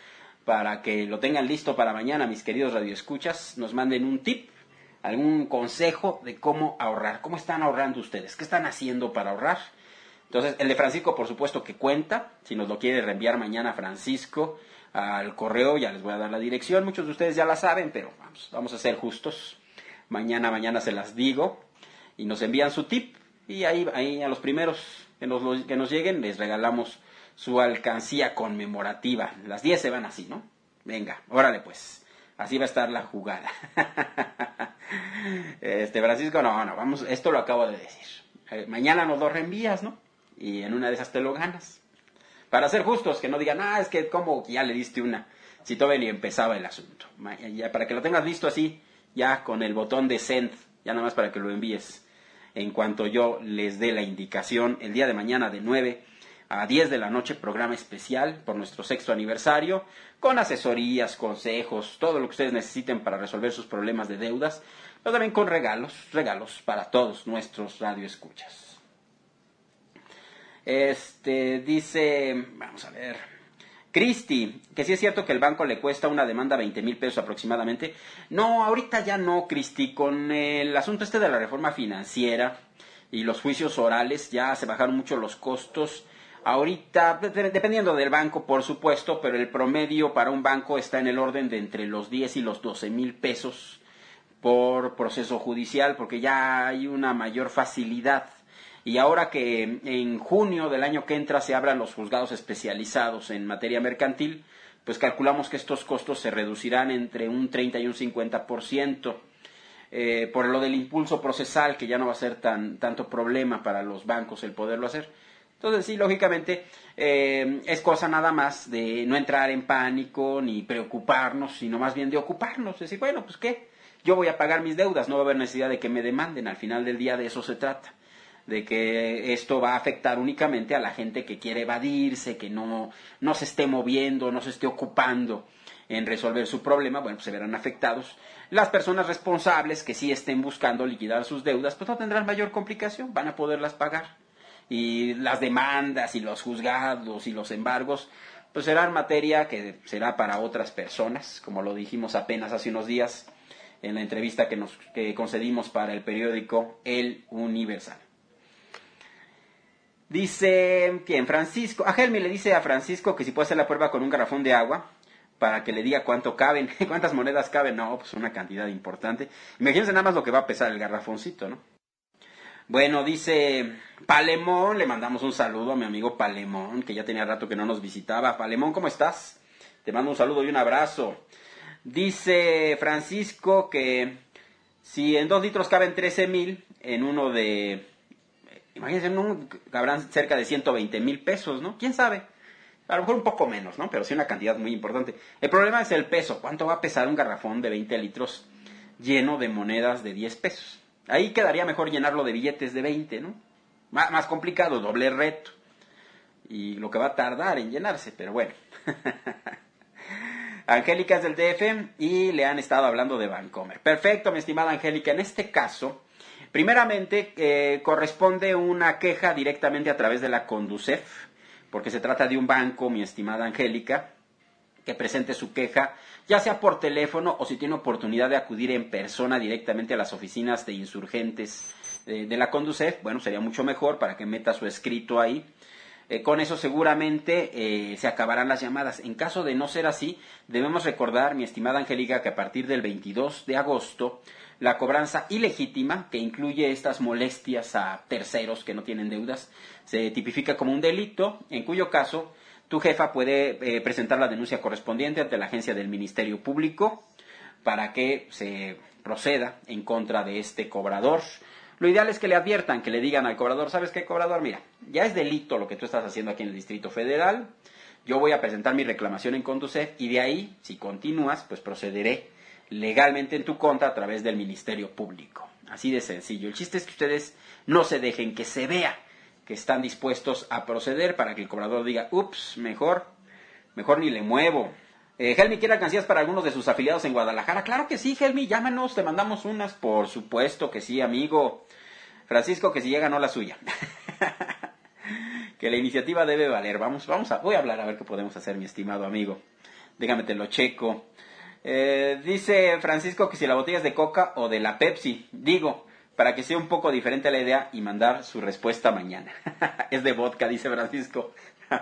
para que lo tengan listo para mañana, mis queridos radioescuchas. Nos manden un tip, algún consejo de cómo ahorrar. ¿Cómo están ahorrando ustedes? ¿Qué están haciendo para ahorrar? Entonces, el de Francisco, por supuesto que cuenta. Si nos lo quiere reenviar mañana Francisco al correo, ya les voy a dar la dirección. Muchos de ustedes ya la saben, pero vamos, vamos a ser justos. Mañana, mañana se las digo. Y nos envían su tip. Y ahí, ahí a los primeros que nos, que nos lleguen les regalamos su alcancía conmemorativa. Las diez se van así, ¿no? Venga, órale pues. Así va a estar la jugada. Este, Francisco, no, no, vamos, esto lo acabo de decir. Eh, mañana nos lo reenvías, ¿no? Y en una de esas te lo ganas. Para ser justos, que no digan, ah, es que como ya le diste una, si todavía ni empezaba el asunto. Ya, para que lo tengas listo así, ya con el botón de send, ya nada más para que lo envíes. En cuanto yo les dé la indicación, el día de mañana de nueve a diez de la noche, programa especial por nuestro sexto aniversario, con asesorías, consejos, todo lo que ustedes necesiten para resolver sus problemas de deudas, pero también con regalos, regalos para todos nuestros radioescuchas. Este, dice, vamos a ver, Cristi, que sí es cierto que el banco le cuesta una demanda veinte mil pesos aproximadamente. No, ahorita ya no, Cristi, con el asunto este de la reforma financiera y los juicios orales ya se bajaron mucho los costos. Ahorita, dependiendo del banco, por supuesto, pero el promedio para un banco está en el orden de entre los diez y los doce mil pesos por proceso judicial, porque ya hay una mayor facilidad. Y ahora que en junio del año que entra se abran los juzgados especializados en materia mercantil, pues calculamos que estos costos se reducirán entre un treinta y un cincuenta por ciento. Eh, por lo del impulso procesal, que ya no va a ser tan tanto problema para los bancos el poderlo hacer. Entonces, sí, lógicamente, eh, es cosa nada más de no entrar en pánico ni preocuparnos, sino más bien de ocuparnos. Es decir, bueno, pues ¿qué? Yo voy a pagar mis deudas, no va a haber necesidad de que me demanden. Al final del día de eso se trata. De que esto va a afectar únicamente a la gente que quiere evadirse, que no, no se esté moviendo, no se esté ocupando en resolver su problema. Bueno, pues se verán afectados. Las personas responsables que sí estén buscando liquidar sus deudas, pues no tendrán mayor complicación, van a poderlas pagar. Y las demandas y los juzgados y los embargos, pues serán materia que será para otras personas, como lo dijimos apenas hace unos días en la entrevista que nos que concedimos para el periódico El Universal. Dice, ¿quién? Francisco. A Helmi le dice a Francisco que si puede hacer la prueba con un garrafón de agua para que le diga cuánto caben, cuántas monedas caben. No, pues una cantidad importante. Imagínense nada más lo que va a pesar el garrafoncito, ¿no? Bueno, dice Palemón, le mandamos un saludo a mi amigo Palemón, que ya tenía rato que no nos visitaba. Palemón, ¿cómo estás? Te mando un saludo y un abrazo. Dice Francisco que si en dos litros caben trece mil, en uno de... Imagínense, ¿no? Habrán cerca de ciento veinte mil pesos, ¿no? ¿Quién sabe? A lo mejor un poco menos, ¿no? Pero sí una cantidad muy importante. El problema es el peso. ¿Cuánto va a pesar un garrafón de veinte litros lleno de monedas de diez pesos? Ahí quedaría mejor llenarlo de billetes de veinte, ¿no? Más, más complicado, doble reto. Y lo que va a tardar en llenarse, pero bueno. Angélica es del D F y le han estado hablando de Bancomer. Perfecto, mi estimada Angélica. En este caso... Primeramente, eh, corresponde una queja directamente a través de la Conducef, porque se trata de un banco, mi estimada Angélica, que presente su queja, ya sea por teléfono o si tiene oportunidad de acudir en persona directamente a las oficinas de insurgentes eh, de la Conducef, bueno, sería mucho mejor para que meta su escrito ahí. Eh, con eso seguramente eh, se acabarán las llamadas. En caso de no ser así, debemos recordar, mi estimada Angélica, que a partir del veintidós de agosto, la cobranza ilegítima, que incluye estas molestias a terceros que no tienen deudas, se tipifica como un delito, en cuyo caso tu jefa puede eh, presentar la denuncia correspondiente ante la agencia del Ministerio Público para que se proceda en contra de este cobrador. Lo ideal es que le adviertan, que le digan al cobrador, ¿sabes qué, cobrador? Mira, ya es delito lo que tú estás haciendo aquí en el Distrito Federal, yo voy a presentar mi reclamación en Conducef y de ahí, si continúas, pues procederé legalmente en tu contra a través del Ministerio Público. Así de sencillo. El chiste es que ustedes no se dejen, que se vea que están dispuestos a proceder para que el cobrador diga, ups, mejor, mejor ni le muevo. Eh, Helmi, ¿quiere alcancías para algunos de sus afiliados en Guadalajara? Claro que sí, Helmi, llámanos, te mandamos unas. Por supuesto que sí, amigo. Francisco, que si llega no la suya. Que la iniciativa debe valer. Vamos, vamos a, voy a hablar a ver qué podemos hacer, mi estimado amigo. Déjame te lo checo. Eh, dice Francisco que si la botella es de Coca o de la Pepsi. Digo, para que sea un poco diferente la idea y mandar su respuesta mañana. Es de vodka, dice Francisco.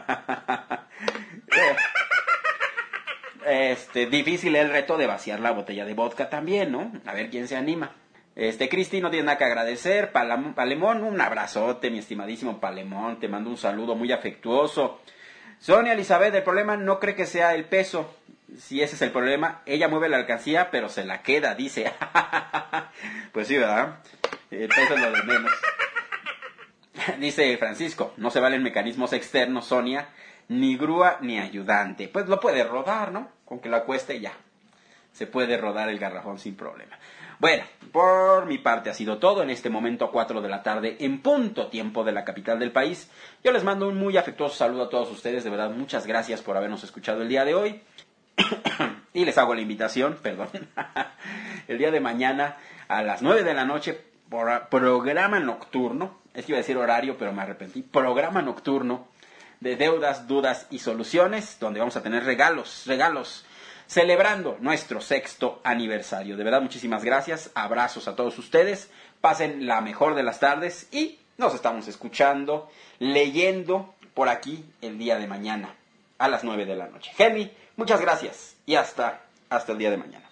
Este, difícil el reto de vaciar la botella de vodka también, ¿no? A ver quién se anima. Este, Cristi, no tiene nada que agradecer. Palam- Palemón, un abrazote, mi estimadísimo Palemón. Te mando un saludo muy afectuoso. Sonia Elizabeth, el problema no cree que sea el peso. Si ese es el problema, ella mueve la alcancía, pero se la queda, dice. Pues sí, ¿verdad? El peso es lo de menos. Dice Francisco, no se valen mecanismos externos, Sonia, ni grúa ni ayudante. Pues lo puede rodar, ¿no? Con que lo acueste ya. Se puede rodar el garrafón sin problema. Bueno, por mi parte ha sido todo en este momento, cuatro de la tarde, en punto tiempo de la capital del país. Yo les mando un muy afectuoso saludo a todos ustedes, de verdad, muchas gracias por habernos escuchado el día de hoy. Y les hago la invitación, perdón, el día de mañana a las nueve de la noche, por programa nocturno, es que iba a decir horario, pero me arrepentí, programa nocturno de deudas, dudas y soluciones, donde vamos a tener regalos, regalos, celebrando nuestro sexto aniversario. De verdad, muchísimas gracias, abrazos a todos ustedes, pasen la mejor de las tardes y nos estamos escuchando, leyendo por aquí el día de mañana a las nueve de la noche. Henry, muchas gracias y hasta, hasta el día de mañana.